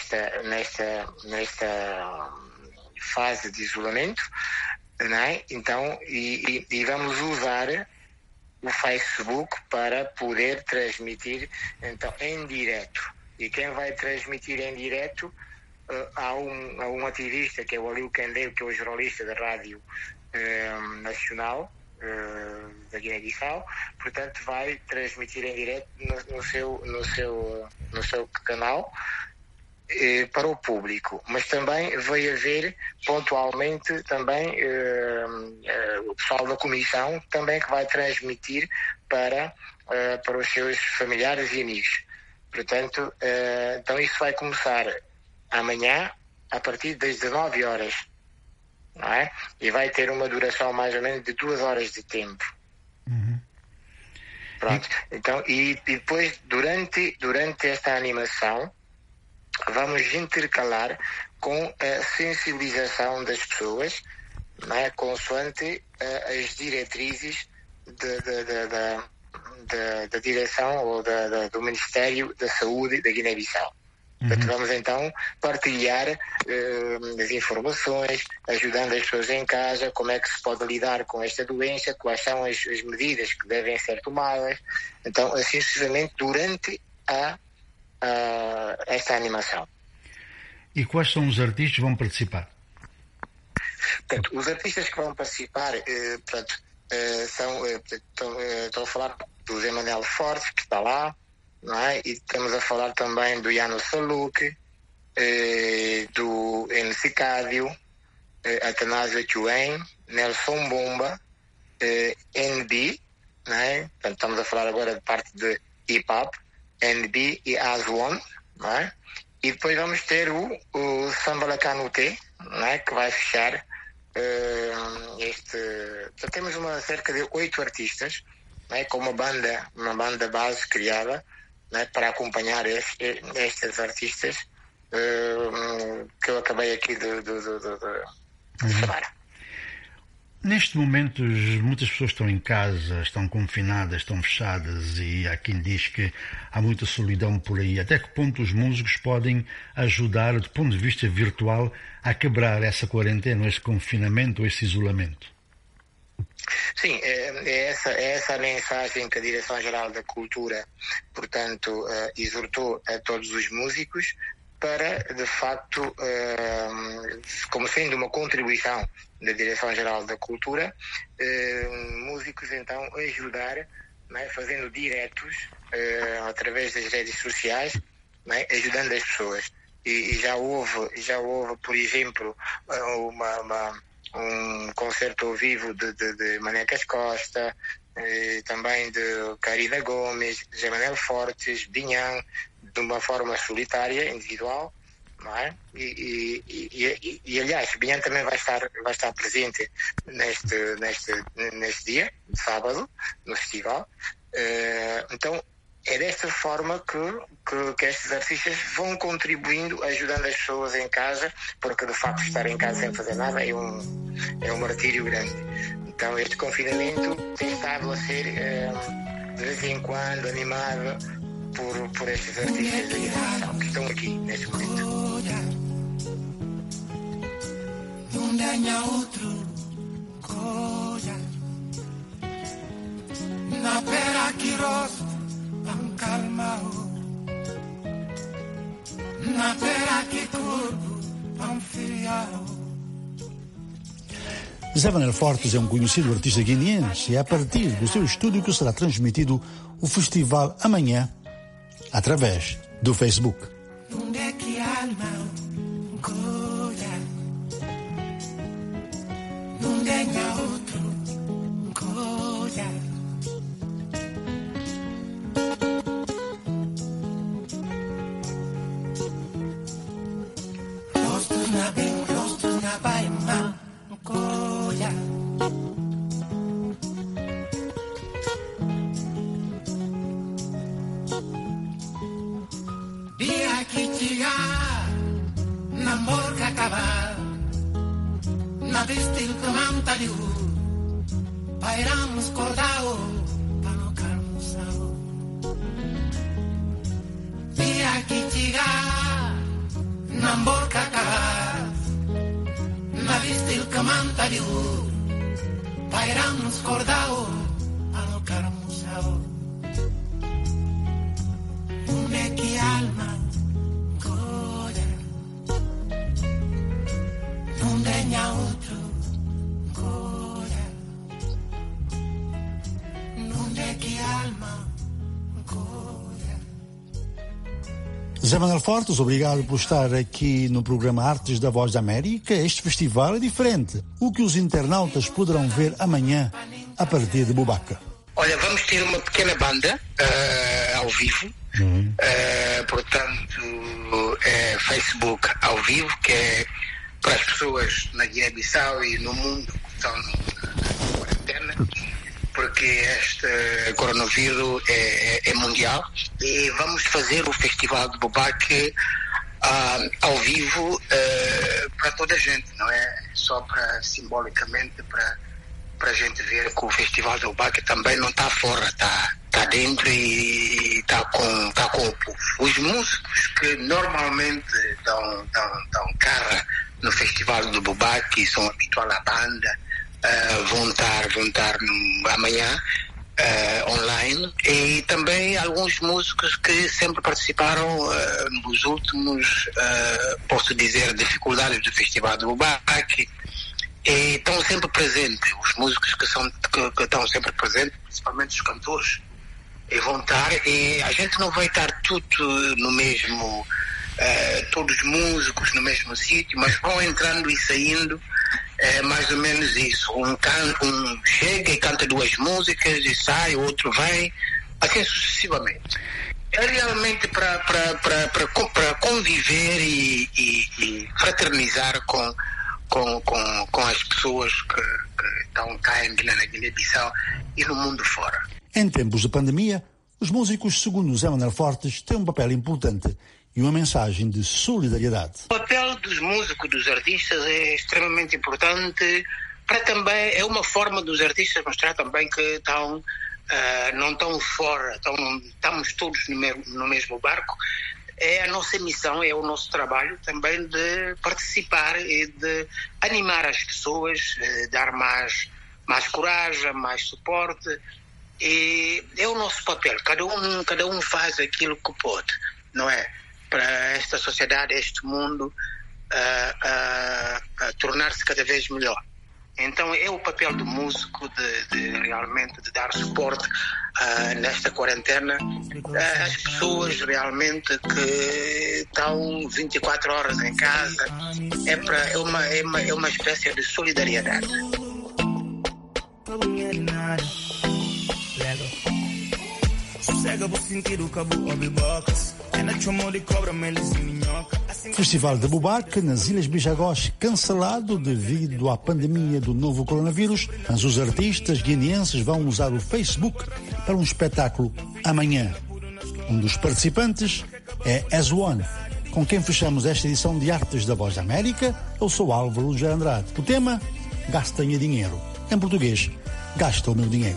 nesta fase de isolamento, não é? Então, e vamos usar o Facebook para poder transmitir então em direto. E quem vai transmitir em direto, há um ativista, que é o Alil Candeiro, que é o jornalista da Rádio Nacional da Guiné-Bissau, portanto vai transmitir em direto no seu canal para o público, mas também vai haver pontualmente também o pessoal da comissão também que vai transmitir para os seus familiares e amigos. Portanto, então isso vai começar amanhã a partir das 19 horas. Não é? E vai ter uma duração mais ou menos de 2 horas de tempo. Pronto. Então, e depois, durante esta animação, vamos intercalar com a sensibilização das pessoas, não é? Consoante as diretrizes da direção ou do Ministério da Saúde da Guiné-Bissau. Portanto, vamos então partilhar as informações, ajudando as pessoas em casa, como é que se pode lidar com esta doença, quais são as medidas que devem ser tomadas. Então, assim sucessivamente, durante esta animação. E quais são os artistas que vão participar? Portanto, os artistas que vão participar são, estou a falar do Zé Manuel Fortes, que está lá, não é? E estamos a falar também do Yano Saluk, do MC Cádio, Atanásio Chuen, Nelson Bomba, NB, não é? Portanto, estamos a falar agora de parte de hip-hop, NB e Aswan, não é? E depois vamos ter o Sambalacanu-T, não é? Que vai fechar então, temos cerca de 8 artistas, não é? Com uma banda base criada, não é? Para acompanhar estes artistas que eu acabei aqui de falar. Neste momento, muitas pessoas estão em casa, estão confinadas, estão fechadas, e há quem diz que há muita solidão por aí. Até que ponto os músicos podem ajudar, do ponto de vista virtual, a quebrar essa quarentena, esse confinamento, esse isolamento? Sim, é essa a mensagem que a Direção-Geral da Cultura, portanto, exortou a todos os músicos para, de facto, como sendo uma contribuição da Direção-Geral da Cultura, músicos então ajudar, não é? Fazendo diretos através das redes sociais, não é? Ajudando as pessoas. E já houve, por exemplo, um concerto ao vivo de Manecas Costa, também de Karina Gomes, José Manuel Fortes, Binhão, de uma forma solitária, individual, não é? E aliás, Binhão também vai estar presente neste dia, de sábado, no festival. Então, é desta forma que estes artistas vão contribuindo, ajudando as pessoas em casa, porque de facto estar em casa sem fazer nada é um martírio grande. Então este confinamento tem estado a ser de vez em quando animado por estes artistas da geração que estão aqui neste momento. Zé Manuel Fortes é um conhecido artista guineense e é a partir do seu estúdio que será transmitido o festival amanhã através do Facebook. Zé Manuel Fortes, obrigado por estar aqui no programa Artes da Voz da América. Este festival é diferente. O que os internautas poderão ver amanhã a partir de Bubaca? Olha, vamos ter uma pequena banda ao vivo, portanto, Facebook ao vivo, que é para as pessoas na Guiné-Bissau e no mundo que estão na quarentena, porque este coronavírus é mundial, e vamos fazer o Festival de Bubaque ao vivo para toda a gente, não é só para simbolicamente para para a gente ver que o Festival do Bubaque também não está fora, está dentro e está com o povo. Os músicos que normalmente dão cara no Festival do Bubaque, são habituais à banda, vão estar amanhã online, e também alguns músicos que sempre participaram nos últimos, posso dizer, dificuldades do Festival do Bubaque, e estão sempre presentes. Os músicos que estão sempre presentes, principalmente os cantores, e vão estar, e a gente não vai estar tudo no mesmo, todos os músicos no mesmo sítio, mas vão entrando e saindo. É mais ou menos isso. Um chega e canta 2 músicas e sai, o outro vem, assim sucessivamente. É realmente para conviver e fraternizar com as pessoas que estão cá em Guiné-Bissau e no mundo fora. Em tempos de pandemia, os músicos, segundo Zé Manuel Fortes, têm um papel importante e uma mensagem de solidariedade. O papel dos músicos, dos artistas, é extremamente importante. Também é uma forma dos artistas mostrar também que não estão fora, estamos todos no mesmo barco. É a nossa missão, é o nosso trabalho também de participar e de animar as pessoas, dar mais coragem, mais suporte. E é o nosso papel. Cada um faz aquilo que pode, não é? Para esta sociedade, este mundo tornar-se cada vez melhor. Então é o papel do músico de realmente de dar suporte nesta quarentena às pessoas realmente que estão 24 horas em casa. É uma espécie de solidariedade. Festival de Bubaque nas Ilhas Bijagós cancelado devido à pandemia do novo coronavírus, mas os artistas guineenses vão usar o Facebook para um espetáculo amanhã. Um dos participantes é As One, com quem fechamos esta edição de Artes da Voz da América. Eu sou Álvaro José Andrade. O tema, Gasta-me dinheiro. Em português, Gasta o meu dinheiro.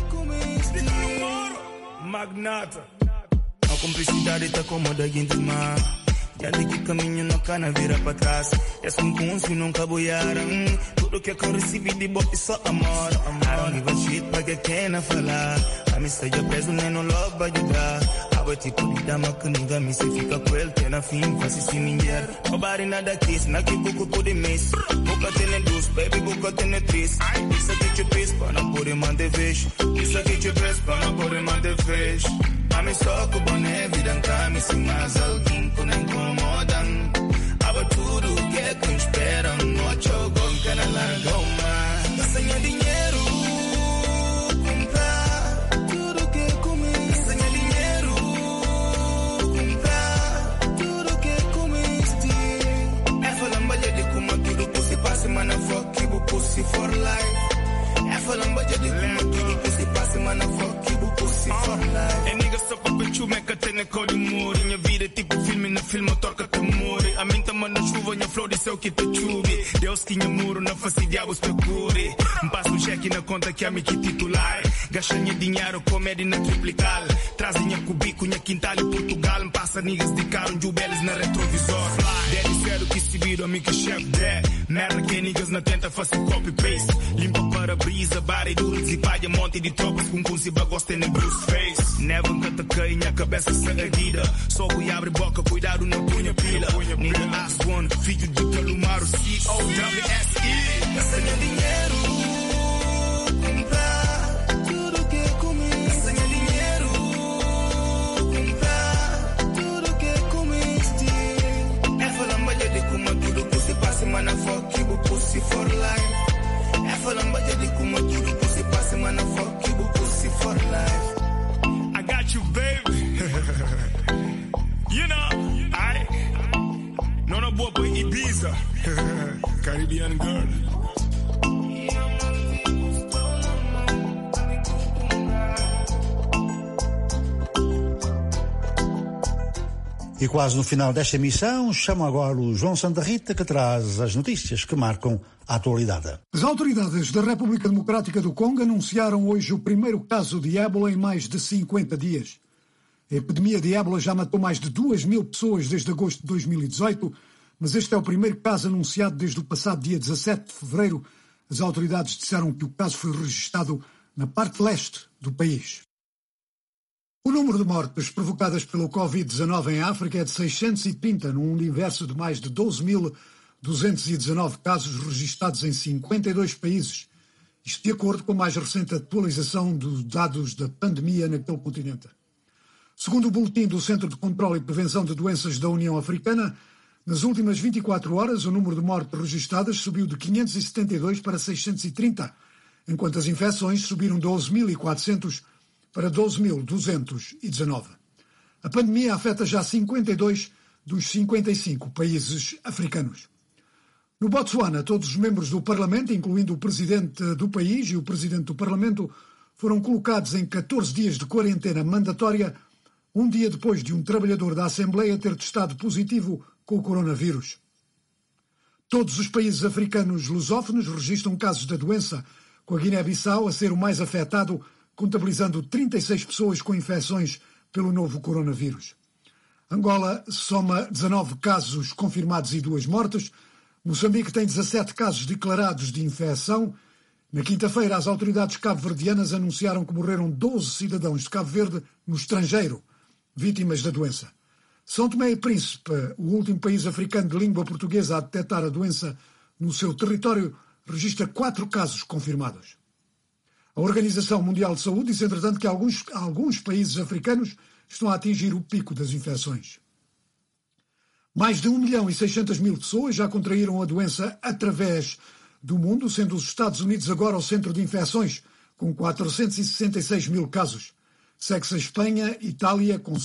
Magnata, a cumplicidade está cómoda de mar. Já de que caminho não cana vira para trás. É só se nunca boiaram. Tudo que eu recebi de boa é só amor. I don't give a shit para que quem não falar. A mim seja preso nem no love para ajudar. A tipo de dama que ninguém me se fica com ele. Tem na fim, faz se ninguém. Nobody nada kiss, na que buco pode miss. Boca tem doce, baby, boca tem triste. Isso aqui te pis, para não poder manter vez. Isso aqui te pis, para não poder manter vez. A mim só que boné, vida em cama, se mais alguém que não incomodam. Aba tudo que é que esperam. No choco, que não largam mais. Gassanha dinheiro, comprar tudo que comi. Gassanha dinheiro, comprar tudo que comiste. É falambalha de como tudo que se passa, mas não fuck you, pussy for life. É falambalha de como tudo que se passa, mas não fuck you, pussy for life. É nigga só pra pechu, meca tem cor de muro. Minha vida é tipo filme, no filme torca te mure. A mim tama na chuva, minha flor de céu que te chuve. Deus que minha muro, não faça diabos procure. Passa um cheque na conta que a mim que titular. Gasta minha dinheiro, comédia na triplicar. Traz minha cubico, minha quintal em Portugal. Passa niggas de carro, jubeles na retrovisor. Deve ser o que se vira, a mim que chefe der. Merda que niggas não tenta fazer copy-paste. Limpa para brisa, bar e duro, e paia monte de tropas com se bagosta nem Bruce Face. Never canta cai, minha cabeça se erguida. Só que abre boca, cuidado na punha pila. Nigga ask one, filho de Calumaro, C.O.W.S.E. Gasta meu dinheiro, comprar tudo que comi. Gasta meu dinheiro, comprar tudo que comiste. É falambalha de como tudo que se passa, mas não fuck you, pussy for life. É falambalha de como tudo que se passa, mas não fuck you, pussy for life. I got you, baby. You know, I no boy boy Ibiza, Caribbean girl. E quase no final desta emissão, chamo agora o João Santa Rita, que traz as notícias que marcam a atualidade. As autoridades da República Democrática do Congo anunciaram hoje o primeiro caso de ébola em mais de 50 dias. A epidemia de ébola já matou mais de 2.000 pessoas desde agosto de 2018, mas este é o primeiro caso anunciado desde o passado dia 17 de fevereiro. As autoridades disseram que o caso foi registado na parte leste do país. O número de mortes provocadas pelo Covid-19 em África é de 630, num universo de mais de 12.219 casos registados em 52 países. Isto de acordo com a mais recente atualização dos dados da pandemia naquele continente. Segundo o boletim do Centro de Controlo e Prevenção de Doenças da União Africana, nas últimas 24 horas o número de mortes registadas subiu de 572 para 630, enquanto as infecções subiram de 12.400 para 12.219. A pandemia afeta já 52 dos 55 países africanos. No Botsuana, todos os membros do Parlamento, incluindo o presidente do país e o presidente do Parlamento, foram colocados em 14 dias de quarentena mandatória, um dia depois de um trabalhador da Assembleia ter testado positivo com o coronavírus. Todos os países africanos lusófonos registram casos da doença, com a Guiné-Bissau a ser o mais afetado, contabilizando 36 pessoas com infecções pelo novo coronavírus. Angola soma 19 casos confirmados e 2 mortes. Moçambique tem 17 casos declarados de infecção. Na quinta-feira, as autoridades cabo-verdianas anunciaram que morreram 12 cidadãos de Cabo Verde no estrangeiro, vítimas da doença. São Tomé e Príncipe, o último país africano de língua portuguesa a detectar a doença no seu território, registra 4 casos confirmados. A Organização Mundial de Saúde diz, entretanto, que alguns países africanos estão a atingir o pico das infecções. Mais de 1.600.000 pessoas já contraíram a doença através do mundo, sendo os Estados Unidos agora o centro de infecções, com 466.000 casos. Segue-se a Espanha, Itália, com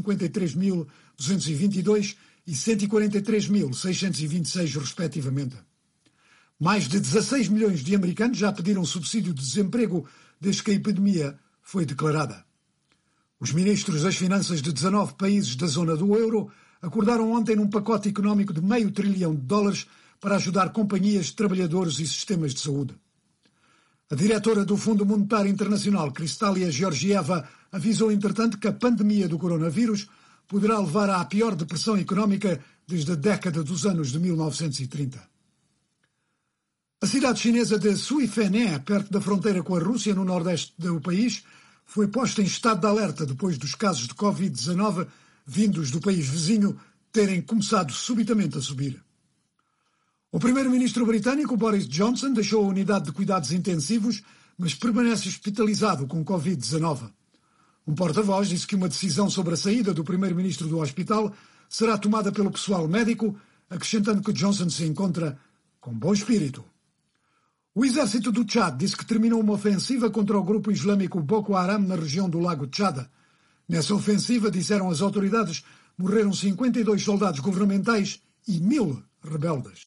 153.222 e 143.626, respectivamente. Mais de 16 milhões de americanos já pediram subsídio de desemprego desde que a epidemia foi declarada. Os ministros das Finanças de 19 países da zona do euro acordaram ontem num pacote económico de $500 bilhão para ajudar companhias, trabalhadores e sistemas de saúde. A diretora do Fundo Monetário Internacional, Kristália Georgieva, avisou, entretanto, que a pandemia do coronavírus poderá levar à pior depressão económica desde a década dos anos de 1930. A cidade chinesa de Suifené, perto da fronteira com a Rússia, no nordeste do país, foi posta em estado de alerta depois dos casos de Covid-19 vindos do país vizinho terem começado subitamente a subir. O primeiro-ministro britânico, Boris Johnson, deixou a unidade de cuidados intensivos, mas permanece hospitalizado com Covid-19. Um porta-voz disse que uma decisão sobre a saída do primeiro-ministro do hospital será tomada pelo pessoal médico, acrescentando que Johnson se encontra com bom espírito. O exército do Tchad disse que terminou uma ofensiva contra o grupo islâmico Boko Haram na região do Lago Tchad. Nessa ofensiva, disseram as autoridades, morreram 52 soldados governamentais e 1.000 rebeldes.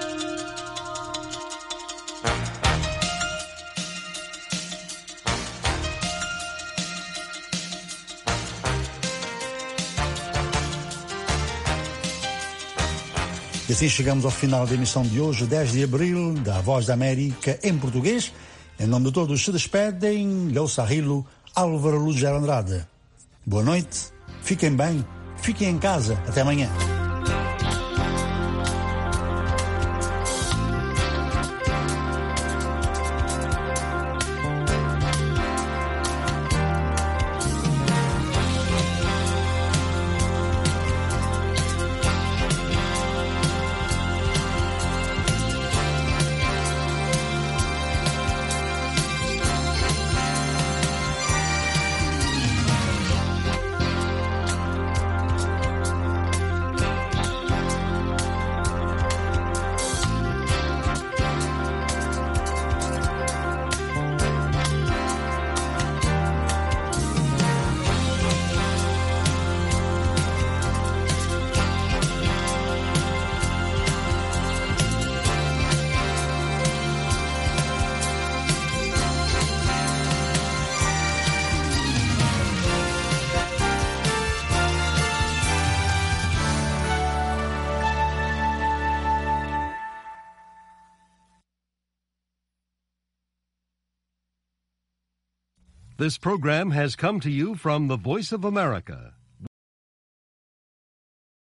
E assim chegamos ao final da emissão de hoje, 10 de abril, da Voz da América em português. Em nome de todos se despedem, Léo Sarrilo, Álvaro Lugero Andrade. Boa noite, fiquem bem, fiquem em casa. Até amanhã. This program has come to you from the Voice of America,